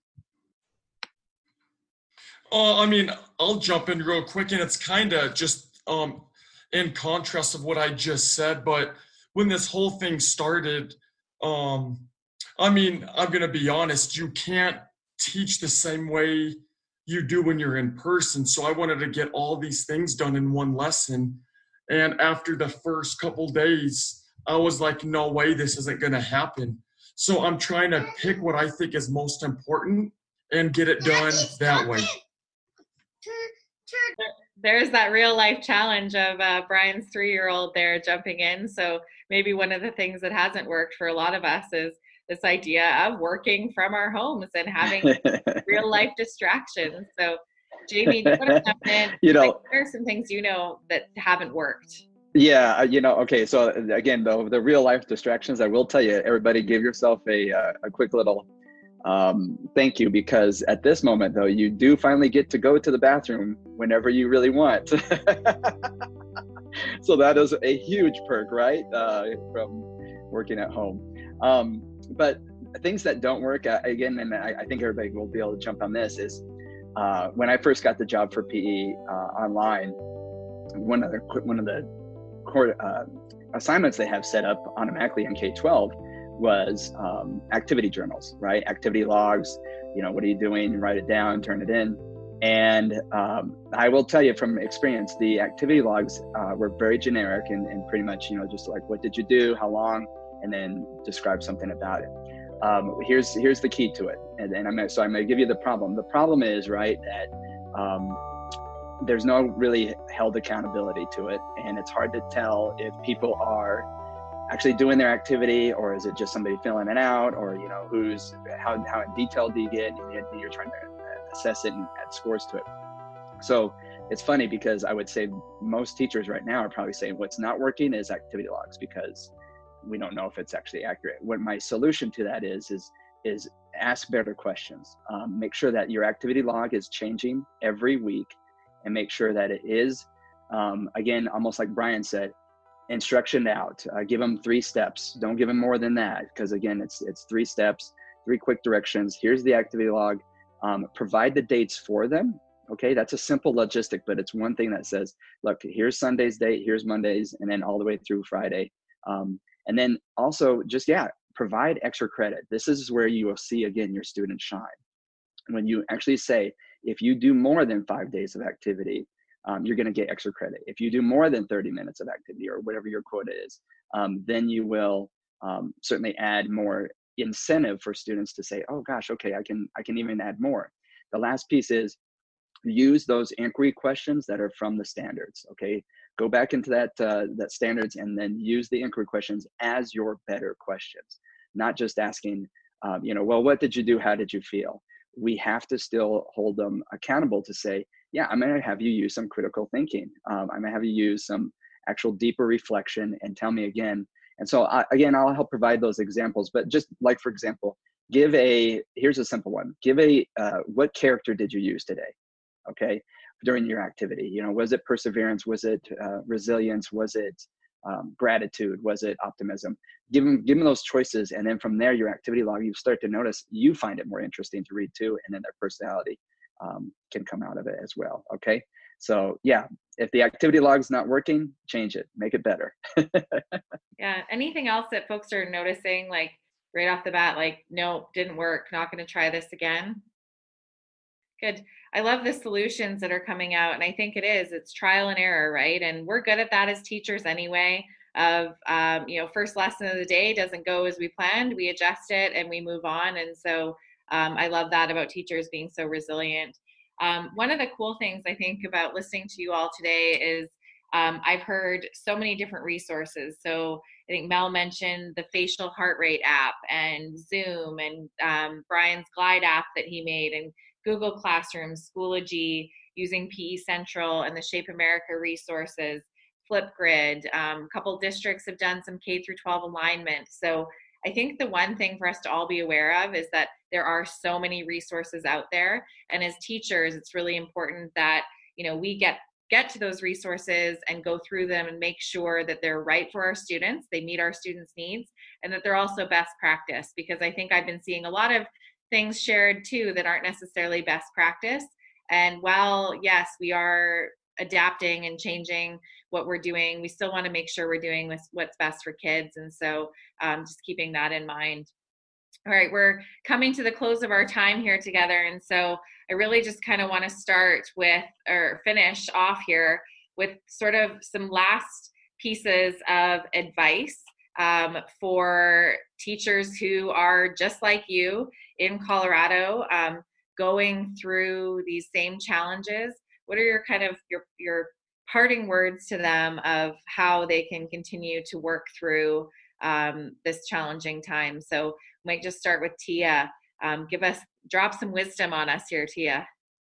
Uh, I mean, I'll jump in real quick, and it's kind of just um, in contrast of what I just said. But when this whole thing started, um, I mean, I'm going to be honest, you can't teach the same way you do when you're in person. So I wanted to get all these things done in one lesson. And after the first couple days, I was like, no way, this isn't going to happen. So I'm trying to pick what I think is most important and get it done that way. There's that real life challenge of uh, Brian's three-year-old there jumping in. So maybe one of the things that hasn't worked for a lot of us is this idea of working from our homes and having real life distractions. So Jamie, do you want to jump in? You know, like, what are some things you know that haven't worked? Yeah, you know, okay. So again, though, the real life distractions, I will tell you, everybody give yourself a, uh, a quick little um, thank you, because at this moment, though, you do finally get to go to the bathroom whenever you really want. So that is a huge perk, right? Uh, from working at home. Um, but things that don't work, uh, again, and I, I think everybody will be able to jump on this, is uh, when I first got the job for P E uh, online, one of the, one of the core uh, assignments they have set up automatically in K twelve was um, activity journals, right? Activity logs, you know, what are you doing? Write it down, turn it in. And um, I will tell you from experience, the activity logs uh, were very generic and, and pretty much, you know, just like, what did you do? How long? And then describe something about it. Um, here's here's the key to it. And, and I'm gonna, so I'm gonna give you the problem. The problem is, right, that um, there's no really held accountability to it. And it's hard to tell if people are actually doing their activity, or is it just somebody filling it out, or, you know, who's, how, how in detail do you get, and you're trying to assess it and add scores to it. So it's funny because I would say most teachers right now are probably saying what's not working is activity logs, because we don't know if it's actually accurate. What my solution to that is, is, is ask better questions. Um, make sure that your activity log is changing every week, and make sure that it is, um, again, almost like Brian said, instruction out. Uh, give them three steps. Don't give them more than that, because again, it's it's three steps, three quick directions. Here's the activity log. Um, provide the dates for them. Okay, that's a simple logistic, but it's one thing that says, look, here's Sunday's date, here's Monday's, and then all the way through Friday. Um, and then also just, yeah, provide extra credit. This is where you will see, again, your students shine. When you actually say, if you do more than five days of activity, um, you're going to get extra credit. If you do more than thirty minutes of activity, or whatever your quota is, um, then you will um, certainly add more incentive for students to say, oh gosh, okay, I can, I can even add more. The last piece is use those inquiry questions that are from the standards. Okay, go back into that, uh, that standards, and then use the inquiry questions as your better questions, not just asking, um, you know, well, what did you do? How did you feel? We have to still hold them accountable to say, yeah, I'm going to have you use some critical thinking. Um, I'm going to have you use some actual deeper reflection and tell me again. And so I, again, I'll help provide those examples, but just like, for example, give a, here's a simple one. Give a, uh, what character did you use today? Okay, during your activity, you know, was it perseverance? Was it uh, resilience? Was it um, gratitude? Was it optimism? Give them, give them those choices. And then from there, your activity log, you start to notice you find it more interesting to read too. And then their personality um, can come out of it as well. Okay. So yeah, if the activity log is not working, change it, make it better. Yeah. Anything else that folks are noticing, like right off the bat, like, no, didn't work, not going to try this again? Good. I love the solutions that are coming out. And I think it is, it's trial and error, right? And we're good at that as teachers anyway. of, um, you know, first lesson of the day doesn't go as we planned, we adjust it and we move on. And so um, I love that about teachers being so resilient. Um, one of the cool things I think about listening to you all today is um, I've heard so many different resources. So I think Mel mentioned the facial heart rate app and Zoom and um, Brian's Glide app that he made, and Google Classroom, Schoology, using P E Central and the Shape America resources, Flipgrid. Um, a couple districts have done some K through twelve alignment. So I think the one thing for us to all be aware of is that there are so many resources out there. And as teachers, it's really important that, you know, we get get to those resources and go through them and make sure that they're right for our students, they meet our students' needs, and that they're also best practice. Because I think I've been seeing a lot of things shared too that aren't necessarily best practice. And while, yes, we are adapting and changing what we're doing, we still want to make sure we're doing what's best for kids. And so um, just keeping that in mind. All right, we're coming to the close of our time here together. And so I really just kind of want to start with, or finish off here with sort of some last pieces of advice um, for teachers who are just like you in Colorado, um, going through these same challenges. What are your kind of your, your parting words to them of how they can continue to work through um, this challenging time? So might just start with Tia. Um, give us, drop some wisdom on us here, Tia.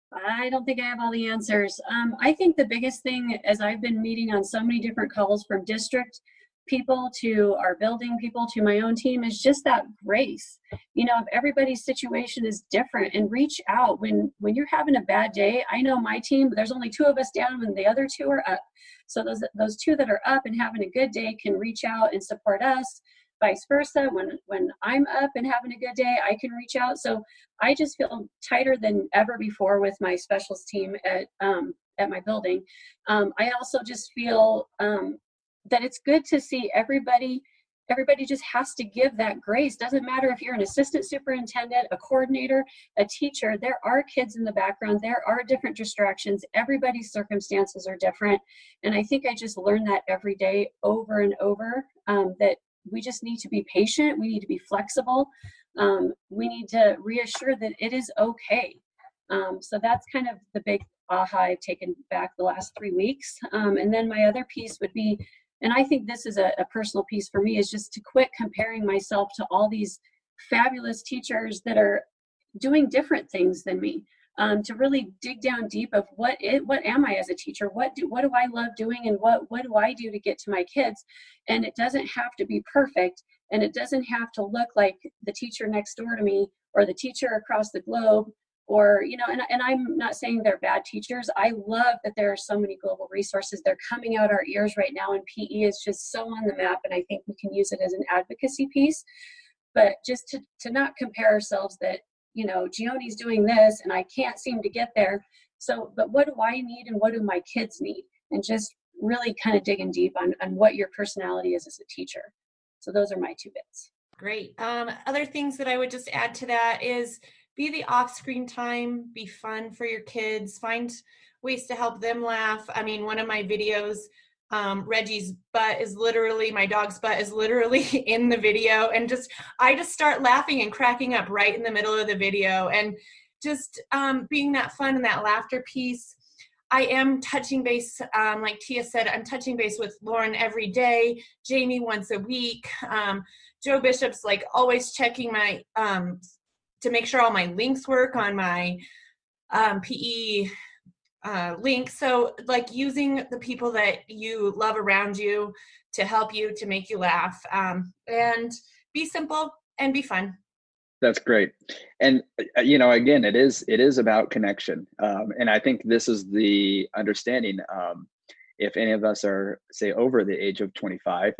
I don't think I have all the answers. Um, I think the biggest thing, as I've been meeting on so many different calls from district people to our building people to my own team, is just that grace. You know, if everybody's situation is different, and reach out when when you're having a bad day. I know my team, there's only two of us down and the other two are up. So those those two that are up and having a good day can reach out and support us. Vice versa, when when I'm up and having a good day, I can reach out. So I just feel tighter than ever before with my specials team at um, at my building. Um, I also just feel um, that it's good to see everybody. Everybody just has to give that grace. Doesn't matter if you're an assistant superintendent, a coordinator, a teacher. There are kids in the background. There are different distractions. Everybody's circumstances are different, and I think I just learn that every day, over and over. Um, that we just need to be patient. We need to be flexible. Um, we need to reassure that it is okay. Um, so that's kind of the big aha I've taken back the last three weeks. Um, and then my other piece would be, and I think this is a, a personal piece for me, is just to quit comparing myself to all these fabulous teachers that are doing different things than me. Um, to really dig down deep of what it, what am I as a teacher? What do what do I love doing, and what what do I do to get to my kids? And it doesn't have to be perfect, and it doesn't have to look like the teacher next door to me or the teacher across the globe, or you know. And and I'm not saying they're bad teachers. I love that there are so many global resources. They're coming out our ears right now, and P E is just so on the map, and I think we can use it as an advocacy piece. But just to to not compare ourselves that, you know, Gioni's doing this and I can't seem to get there. So, but what do I need and what do my kids need? And just really kind of digging deep on, on what your personality is as a teacher. So those are my two bits. Great. Um, other things that I would just add to that is be the off-screen time, be fun for your kids, find ways to help them laugh. I mean, one of my videos, Um, Reggie's butt is literally, my dog's butt is literally in the video, and just, I just start laughing and cracking up right in the middle of the video, and just um, being that fun and that laughter piece. I am touching base, um, like Tia said, I'm touching base with Lauren every day, Jamie once a week. Um, Joe Bishop's like always checking my, um, to make sure all my links work on my um, P E uh, link. So like using the people that you love around you to help you, to make you laugh, um, and be simple and be fun. That's great. And, you know, again, it is, it is about connection. Um, and I think this is the understanding. Um, if any of us are, say, over the age of twenty-five,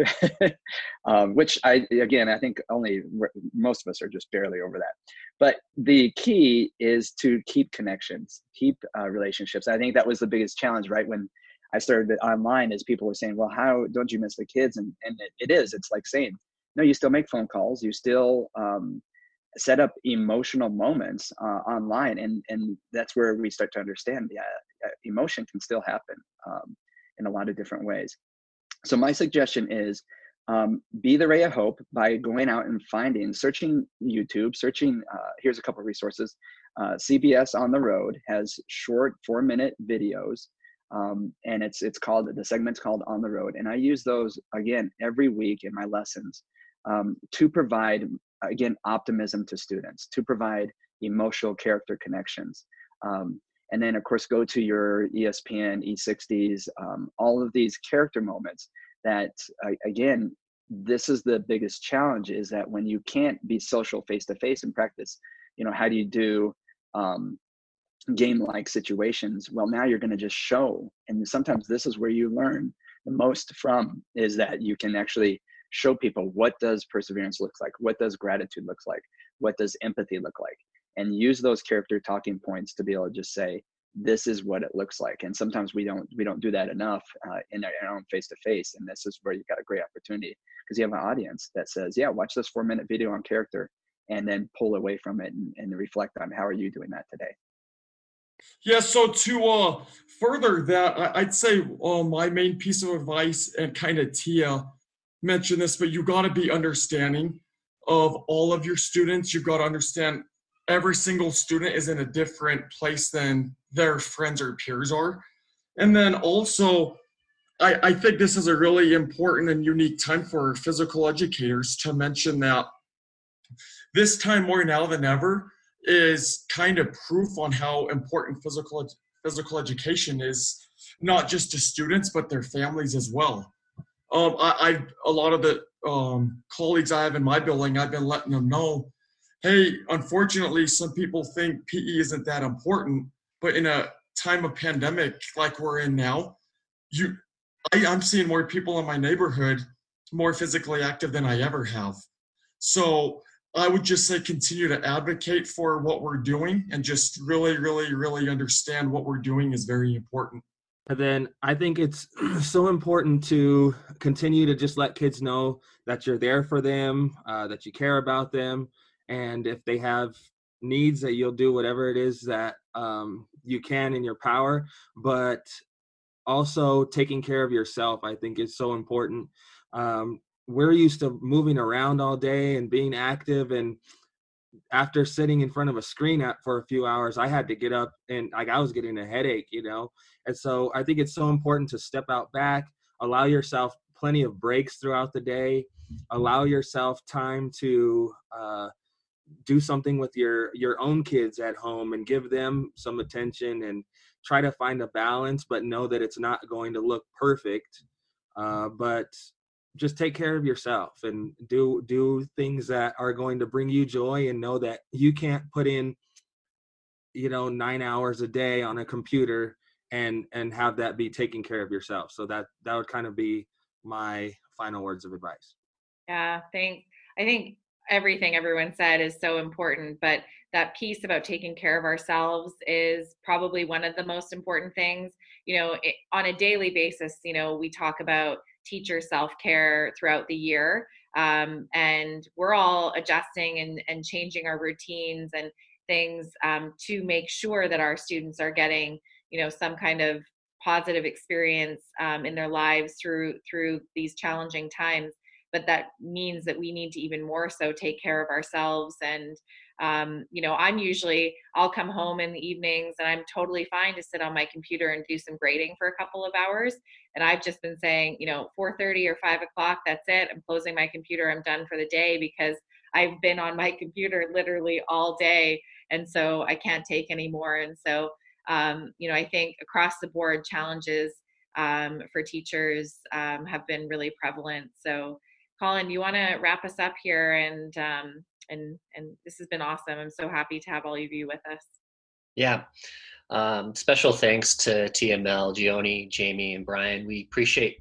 um, which I, again, I think only most of us are just barely over that. But the key is to keep connections, keep uh, relationships. I think that was the biggest challenge, right? When I started it online, is people were saying, well, how don't you miss the kids? And, and it, it is, it's like saying, no, you still make phone calls. You still um, set up emotional moments uh, online. And, and that's where we start to understand, yeah, emotion can still happen um, in a lot of different ways. So my suggestion is um, be the ray of hope by going out and finding, searching YouTube, searching, uh, here's a couple of resources. Uh, C B S On the Road has short four minute videos. Um, and it's it's called, the segment's called On the Road. And I use those, again, every week in my lessons um, to provide, again, optimism to students, to provide emotional character connections. Um, and then, of course, go to your E S P N, E sixties, um, all of these character moments that, uh, again, this is the biggest challenge, is that when you can't be social face-to-face in practice, you know, how do you do um, game-like situations? Well, now you're going to just show. And sometimes this is where you learn the most from, is that you can actually show people, what does perseverance look like? What does gratitude look like? What does empathy look like? And use those character talking points to be able to just say, this is what it looks like. And sometimes we don't we don't do that enough uh, in our, our own face-to-face. And this is where you've got a great opportunity, because you have an audience that says, yeah, watch this four minute video on character, and then pull away from it and, and reflect on, how are you doing that today? Yeah, so to uh, further that, I, I'd say uh, my main piece of advice, and kind of Tia mentioned this, but you got to be understanding of all of your students. You've got to understand every single student is in a different place than their friends or peers are. And then also, I, I think this is a really important and unique time for physical educators to mention that this time more now than ever is kind of proof on how important physical physical education is, not just to students, but their families as well. Um, I, I a lot of the um, colleagues I have in my building, I've been letting them know, hey, unfortunately, some people think P E isn't that important, but in a time of pandemic like we're in now, you, I, I'm seeing more people in my neighborhood more physically active than I ever have. So I would just say continue to advocate for what we're doing, and just really, really, really understand what we're doing is very important. And then I think it's so important to continue to just let kids know that you're there for them, uh, that you care about them. And if they have needs, that you'll do whatever it is that um, you can in your power. But also taking care of yourself, I think, is so important. Um, we're used to moving around all day and being active, and after sitting in front of a screen at, for a few hours, I had to get up, and like I was getting a headache, you know. And so I think it's so important to step out back, allow yourself plenty of breaks throughout the day, allow yourself time to uh, do something with your your own kids at home and give them some attention, and try to find a balance, but know that it's not going to look perfect. Uh, but just take care of yourself and do do things that are going to bring you joy, and know that you can't put in, you know, nine hours a day on a computer and and have that be taking care of yourself. So that that would kind of be my final words of advice. Yeah, thanks. I think everything everyone said is so important, but that piece about taking care of ourselves is probably one of the most important things. You know, it, on a daily basis, you know, we talk about teacher self-care throughout the year, um, and we're all adjusting and, and changing our routines and things um, to make sure that our students are getting, you know, some kind of positive experience um, in their lives through through these challenging times. But that means that we need to even more so take care of ourselves. And, um, you know, I'm usually, I'll come home in the evenings and I'm totally fine to sit on my computer and do some grading for a couple of hours. And I've just been saying, you know, four thirty or five o'clock, that's it. I'm closing my computer. I'm done for the day, because I've been on my computer literally all day. And so I can't take anymore. And so, um, you know, I think across the board challenges um, for teachers um, have been really prevalent. So, Colin, you want to wrap us up here, and um, and and this has been awesome. I'm so happy to have all of you with us. Yeah. Um, special thanks to T M L, Gioni, Jamie, and Brian. We appreciate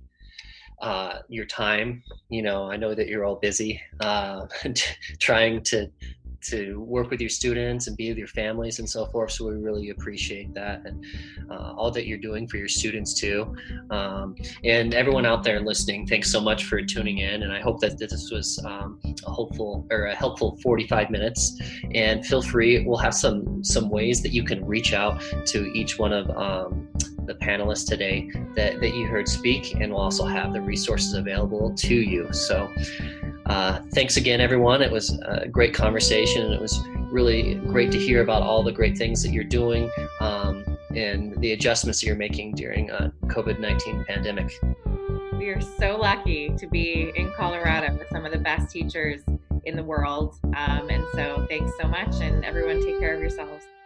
uh, your time. You know, I know that you're all busy uh, trying to to work with your students and be with your families and so forth. So we really appreciate that, and uh, all that you're doing for your students too. Um, and everyone out there listening, thanks so much for tuning in. And I hope that this was um, a hopeful or a helpful forty-five minutes. And feel free, we'll have some some ways that you can reach out to each one of um, the panelists today that, that you heard speak, and we'll also have the resources available to you. So uh, thanks again, everyone. It was a great conversation, and it was really great to hear about all the great things that you're doing um, and the adjustments that you're making during uh, COVID nineteen pandemic. We are so lucky to be in Colorado with some of the best teachers in the world. Um, and so thanks so much, and everyone take care of yourselves.